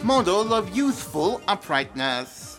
model of youthful uprightness.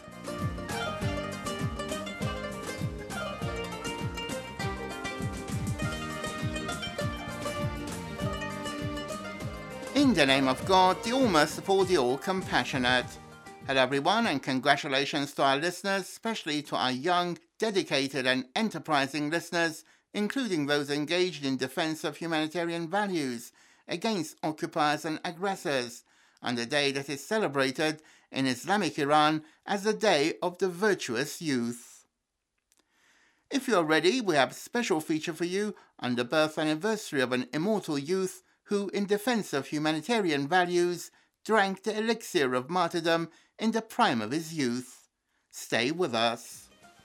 In the name of God, the All-Merciful, the All-Compassionate. Hello everyone, and congratulations to our listeners, especially to our young, dedicated and enterprising listeners, including those engaged in defense of humanitarian values against occupiers and aggressors, on the day that is celebrated in Islamic Iran as the Day of the Virtuous Youth. If you're ready, we have a special feature for you on the birth anniversary of an immortal youth who, in defense of humanitarian values, drank the elixir of martyrdom in the prime of his youth. Stay with us.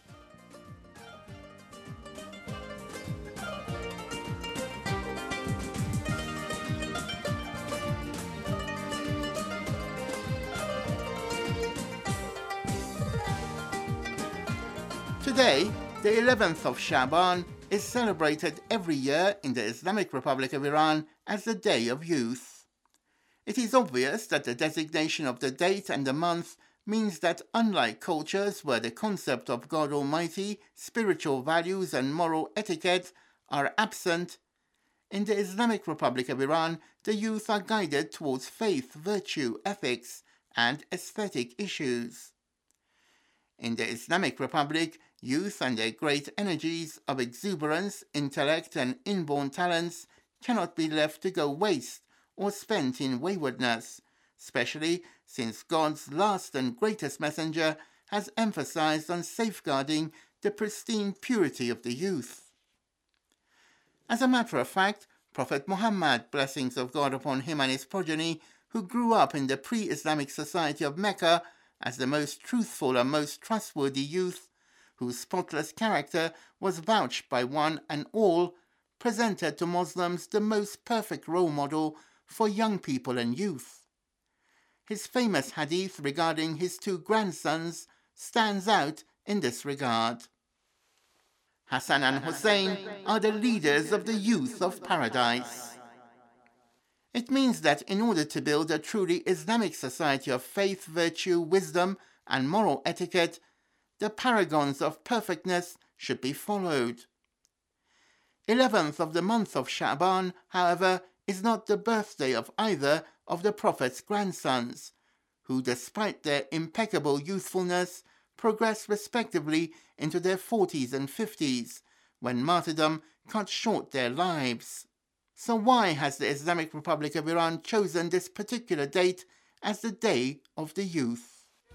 Today, the 11th of Shaban, is celebrated every year in the Islamic Republic of Iran as the Day of Youth. It is obvious that the designation of the date and the month means that unlike cultures where the concept of God Almighty, spiritual values and moral etiquette are absent, in the Islamic Republic of Iran the youth are guided towards faith, virtue, ethics and aesthetic issues. In the Islamic Republic, youth and their great energies of exuberance, intellect and inborn talents cannot be left to go waste or spent in waywardness, especially since God's last and greatest messenger has emphasized on safeguarding the pristine purity of the youth. As a matter of fact, Prophet Muhammad, blessings of God upon him and his progeny, who grew up in the pre-Islamic society of Mecca as the most truthful and most trustworthy youth, whose spotless character was vouched by one and all, presented to Muslims the most perfect role model for young people and youth. His famous hadith regarding his two grandsons stands out in this regard. Hassan and Hussein are the leaders of the youth of paradise. It means that in order to build a truly Islamic society of faith, virtue, wisdom, and moral etiquette, the paragons of perfectness should be followed. 11th of the month of Sha'ban, however, is not the birthday of either of the Prophet's grandsons, who, despite their impeccable youthfulness, progressed respectively into their 40s and 50s, when martyrdom cut short their lives. So why has the Islamic Republic of Iran chosen this particular date as the Day of the Youth?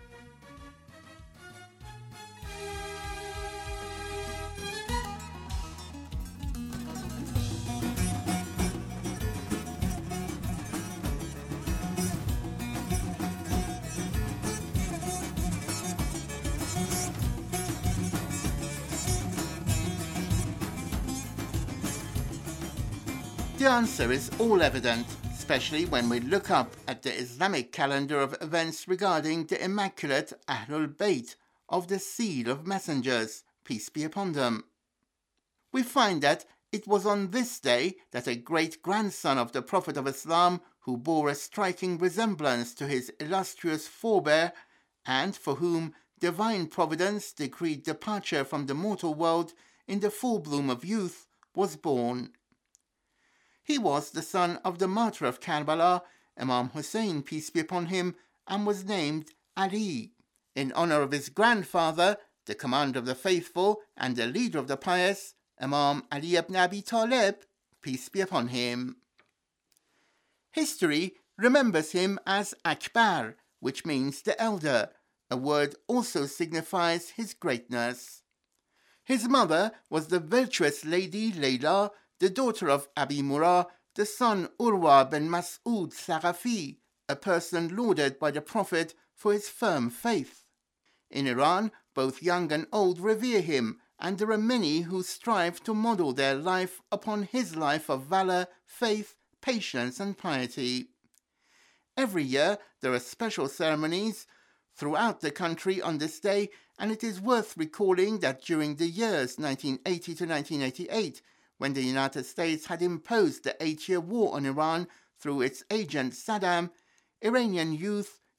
The answer is all evident, especially when we look up at the Islamic calendar of events regarding the immaculate Ahlul Bayt of the Seal of Messengers, peace be upon them. We find that it was on this day that a great-grandson of the Prophet of Islam, who bore a striking resemblance to his illustrious forebear, and for whom divine providence decreed departure from the mortal world in the full bloom of youth, was born. He was the son of the martyr of Karbala, Imam Hussein, peace be upon him, and was named Ali, in honor of his grandfather, the commander of the faithful and the leader of the pious, Imam Ali ibn Abi Talib, peace be upon him. History remembers him as Akbar, which means the elder. A word also signifies his greatness. His mother was the virtuous lady Layla, the daughter of Abi Murrah, the son Urwa bin Mas'ud Saqafi, a person lauded by the Prophet for his firm faith. In Iran, both young and old revere him, and there are many who strive to model their life upon his life of valor, faith, patience, and piety. Every year there are special ceremonies throughout the country on this day, and it is worth recalling that during the years 1980 to 1988, when the United States had imposed the 8-year war on Iran through its agent Saddam, Iranian youth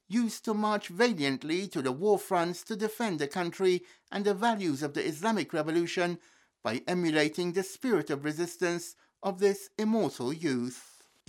used to march valiantly to the war fronts to defend the country and the values of the Islamic Revolution by emulating the spirit of resistance of this immortal youth.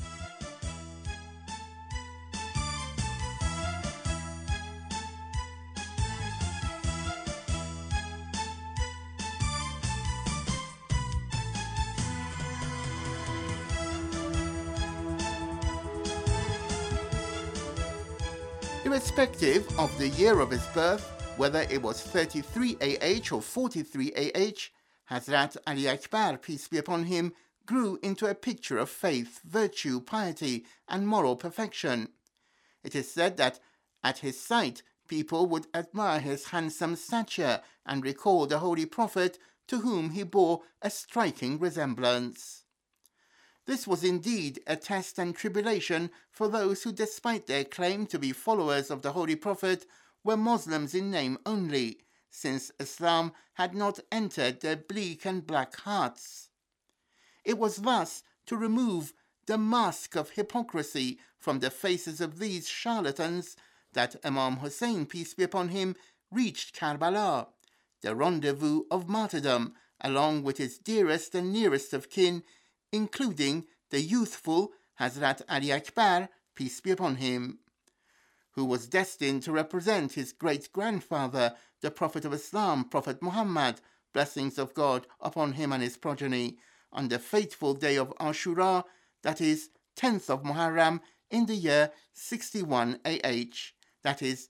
Irrespective of the year of his birth, whether it was 33 AH or 43 AH, Hazrat Ali Akbar, peace be upon him, grew into a picture of faith, virtue, piety, and moral perfection. It is said that at his sight, people would admire his handsome stature and recall the Holy Prophet, to whom he bore a striking resemblance. This was indeed a test and tribulation for those who, despite their claim to be followers of the Holy Prophet, were Muslims in name only, since Islam had not entered their bleak and black hearts. It was thus to remove the mask of hypocrisy from the faces of these charlatans that Imam Hussein, peace be upon him, reached Karbala, the rendezvous of martyrdom, along with his dearest and nearest of kin, including the youthful Hazrat Ali Akbar, peace be upon him, who was destined to represent his great-grandfather, the Prophet of Islam, Prophet Muhammad, blessings of God upon him and his progeny, on the fateful day of Ashura, that is, 10th of Muharram, in the year 61 AH, that is,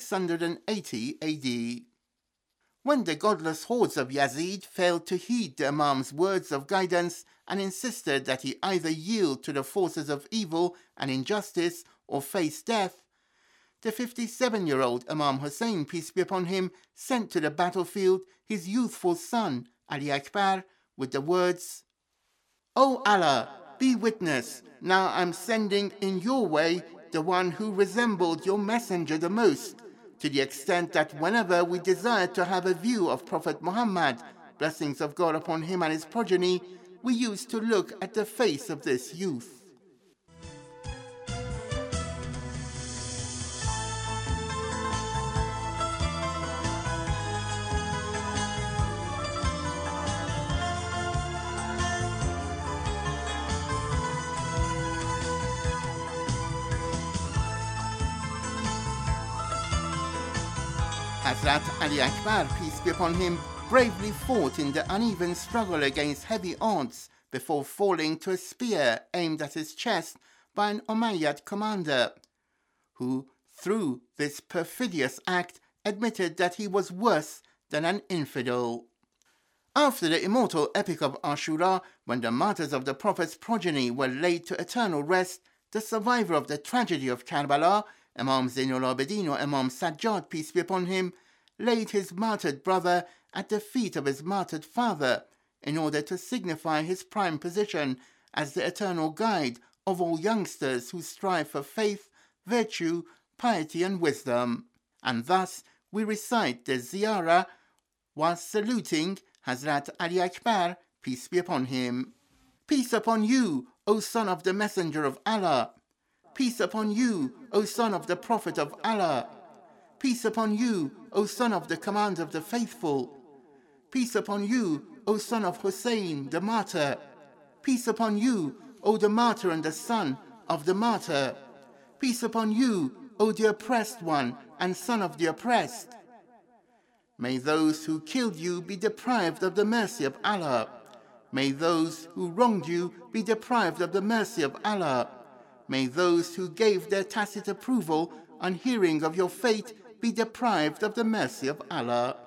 680 AD. When the godless hordes of Yazid failed to heed the Imam's words of guidance and insisted that he either yield to the forces of evil and injustice or face death, the 57-year-old Imam Hussein, peace be upon him, sent to the battlefield his youthful son, Ali Akbar, with the words, "O Allah, be witness, now I'm sending in your way the one who resembled your messenger the most, to the extent that whenever we desired to have a view of Prophet Muhammad, blessings of God upon him and his progeny, we used to look at the face of this youth." Hazrat Ali Akbar, peace be upon him, bravely fought in the uneven struggle against heavy odds before falling to a spear aimed at his chest by an Umayyad commander, who, through this perfidious act, admitted that he was worse than an infidel. After the immortal epic of Ashura, when the martyrs of the Prophet's progeny were laid to eternal rest, the survivor of the tragedy of Karbala, Imam Zainul Abidin or Imam Sajjad, peace be upon him, laid his martyred brother at the feet of his martyred father in order to signify his prime position as the eternal guide of all youngsters who strive for faith, virtue, piety and wisdom. And thus we recite the ziyarah whilst saluting Hazrat Ali Akbar, peace be upon him. Peace upon you, O son of the Messenger of Allah. Peace upon you, O son of the Prophet of Allah. Peace upon you, O son of the Commander of the Faithful. Peace upon you, O son of Hussein, the martyr. Peace upon you, O the martyr and the son of the martyr. Peace upon you, O the oppressed one and son of the oppressed. May those who killed you be deprived of the mercy of Allah. May those who wronged you be deprived of the mercy of Allah. May those who gave their tacit approval on hearing of your fate be deprived of the mercy of Allah.